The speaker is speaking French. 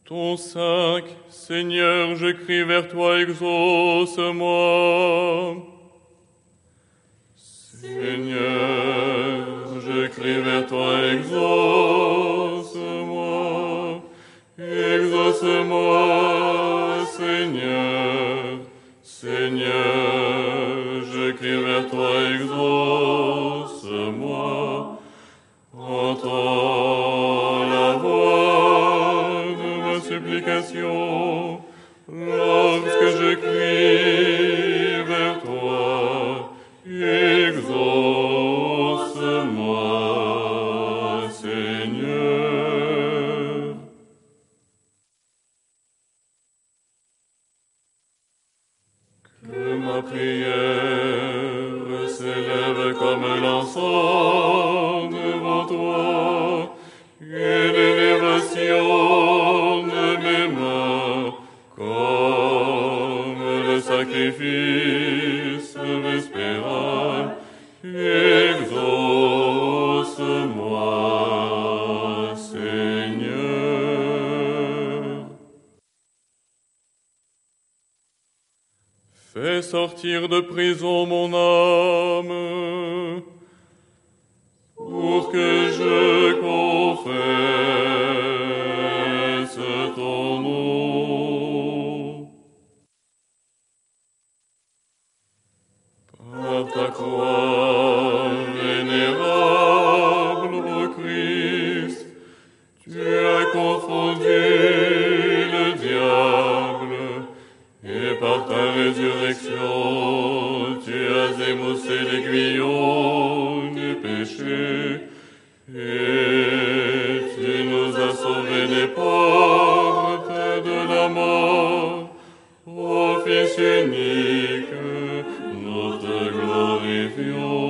Ton 5, Seigneur, je crie vers toi, exauce-moi. Seigneur, je crie vers toi, exauce-moi. Exauce-moi, Seigneur. Seigneur, je crie vers toi, exauce-moi. Entends la voix de ma supplication lorsque je crie vers toi. Exauce-moi, Seigneur. Que ma prière s'élève comme l'encens devant toi, et l'élévation de mes mains comme le sacrifice vespéral. Exauce-moi, Seigneur. Fais sortir de prison mon âme, pour que je confesse ton nom. Par ta croix vénérable, ô Christ, tu as confondu le diable, et par ta résurrection, tu as émoussé l'aiguillon du péché, et tu nous as sauvés des portes de la mort. Ô Fils unique, nous te glorifions.